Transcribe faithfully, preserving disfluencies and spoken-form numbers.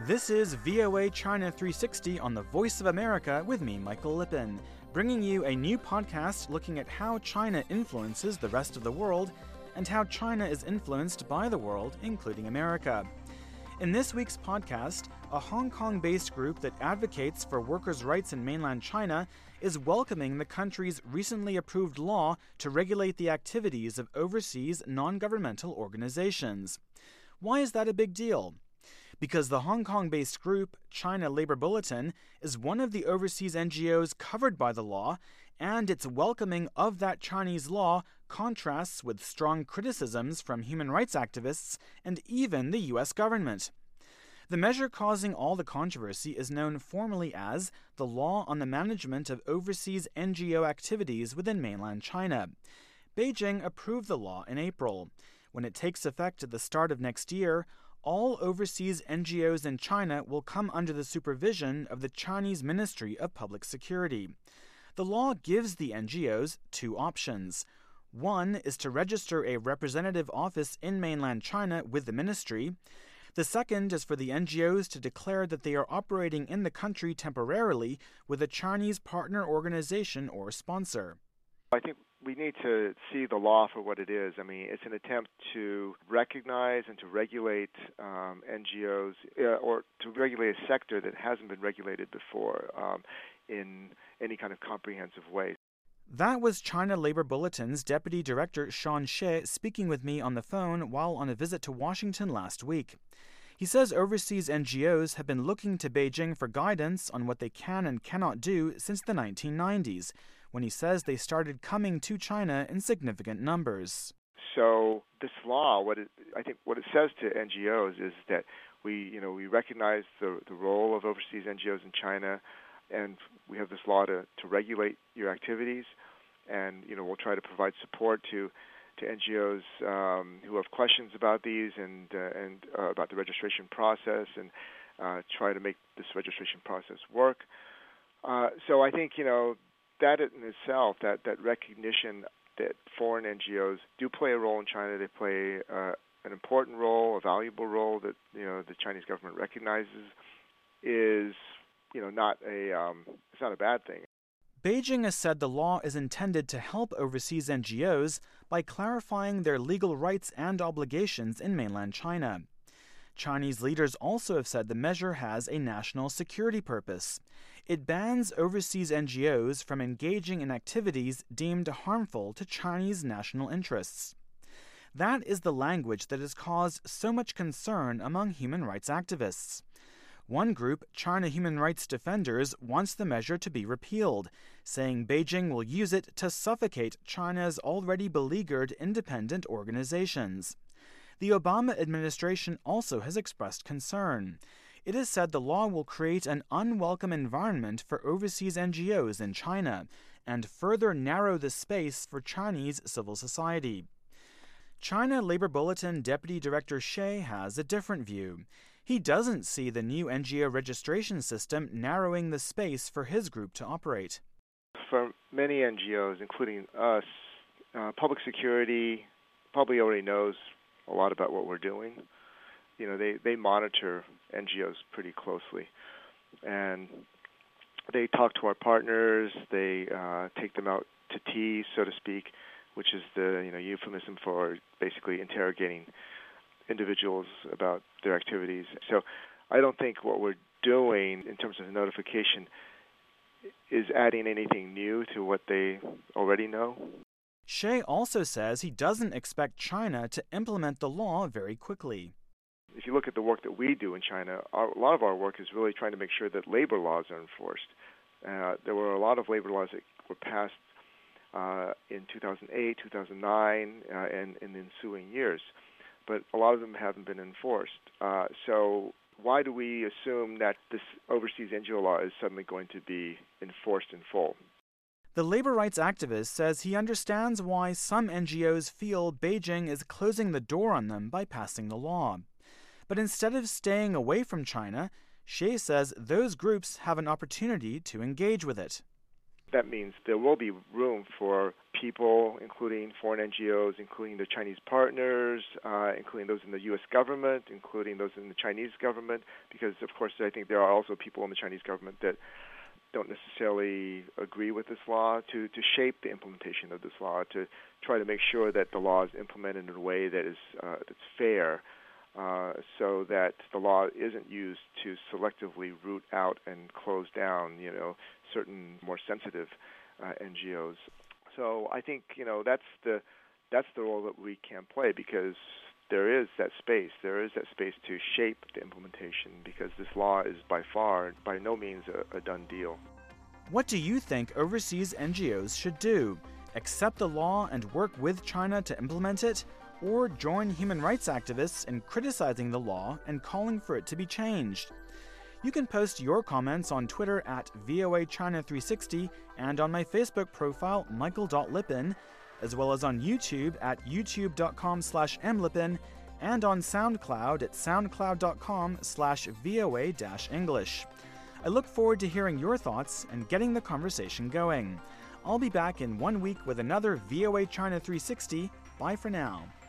This is V O A China three sixty on the Voice of America with me, Michael Lippin, bringing you a new podcast looking at how China influences the rest of the world and how China is influenced by the world, including America. In this week's podcast, a Hong Kong-based group that advocates for workers' rights in mainland China is welcoming the country's recently approved law to regulate the activities of overseas non-governmental organizations. Why is that a big deal? Because the Hong Kong-based group, China Labor Bulletin, is one of the overseas N G Os covered by the law, and its welcoming of that Chinese law contrasts with strong criticisms from human rights activists and even the U S government. The measure causing all the controversy is known formally as the Law on the Management of Overseas N G O Activities within mainland China. Beijing approved the law in April. When it takes effect at the start of next year, all overseas N G Os in China will come under the supervision of the Chinese Ministry of Public Security. The law gives the N G Os two options. One is to register a representative office in mainland China with the ministry. The second is for the N G Os to declare that they are operating in the country temporarily with a Chinese partner organization or sponsor. I think we need to see the law for what it is. I mean, it's an attempt to recognize and to regulate um, N G Os uh, or to regulate a sector that hasn't been regulated before um, in any kind of comprehensive way. That was China Labor Bulletin's Deputy Director Sean Hsieh speaking with me on the phone while on a visit to Washington last week. He says overseas N G Os have been looking to Beijing for guidance on what they can and cannot do since the nineteen nineties, when he says they started coming to China in significant numbers. So this law, what it, I think what it says to N G Os is that we, you know, we recognize the, the role of overseas N G Os in China, and we have this law to, to regulate your activities, and, you know, we'll try to provide support to to N G Os um, who have questions about these and uh, and uh, about the registration process, and uh, try to make this registration process work. Uh, so I think, you know, that in itself, that, that recognition that foreign N G Os do play a role in China, they play uh, an important role, a valuable role that, you know, the Chinese government recognizes, is, you know, not a um, it's not a bad thing. Beijing has said the law is intended to help overseas N G Os by clarifying their legal rights and obligations in mainland China. Chinese leaders also have said the measure has a national security purpose. It bans overseas N G Os from engaging in activities deemed harmful to Chinese national interests. That is the language that has caused so much concern among human rights activists. One group, China Human Rights Defenders, wants the measure to be repealed, saying Beijing will use it to suffocate China's already beleaguered independent organizations. The Obama administration also has expressed concern. It has said the law will create an unwelcome environment for overseas N G Os in China and further narrow the space for Chinese civil society. China Labor Bulletin Deputy Director Hsieh has a different view. He doesn't see the new N G O registration system narrowing the space for his group to operate. For many N G Os, including us, uh, public security probably already knows a lot about what we're doing. You know, they, they monitor N G Os pretty closely, and they talk to our partners. They uh, take them out to tea, so to speak, which is the, you know, euphemism for basically interrogating individuals about their activities. So I don't think what we're doing in terms of notification is adding anything new to what they already know. Hsieh also says he doesn't expect China to implement the law very quickly. If you look at the work that we do in China, our, a lot of our work is really trying to make sure that labor laws are enforced. Uh, there were a lot of labor laws that were passed uh, in two thousand eight, two thousand nine, uh, and in the ensuing years, but a lot of them haven't been enforced. Uh, so why do we assume that this overseas N G O law is suddenly going to be enforced in full? The labor rights activist says he understands why some N G Os feel Beijing is closing the door on them by passing the law. But instead of staying away from China, Hsieh says those groups have an opportunity to engage with it. that means there will be room for people, including foreign N G Os, including the Chinese partners, uh, including those in the U S government, including those in the Chinese government, because, of course, I think there are also people in the Chinese government that don't necessarily agree with this law, to, to shape the implementation of this law, to try to make sure that the law is implemented in a way that is uh, that's fair, uh, so that the law isn't used to selectively root out and close down, you know, certain more sensitive uh, N G Os. So I think, you know, that's the that's the role that we can play, because there is that space. There is that space to shape the implementation, because this law is by far, by no means, a, a done deal. What do you think overseas N G Os should do? Accept the law and work with China to implement it, or join human rights activists in criticizing the law and calling for it to be changed? You can post your comments on Twitter at V O A China three sixty and on my Facebook profile, michael dot lipin, as well as on YouTube at youtube.com slash mlipin, and on SoundCloud at soundcloud.com slash VOA dash English. I look forward to hearing your thoughts and getting the conversation going. I'll be back in one week with another V O A China three sixty. Bye for now.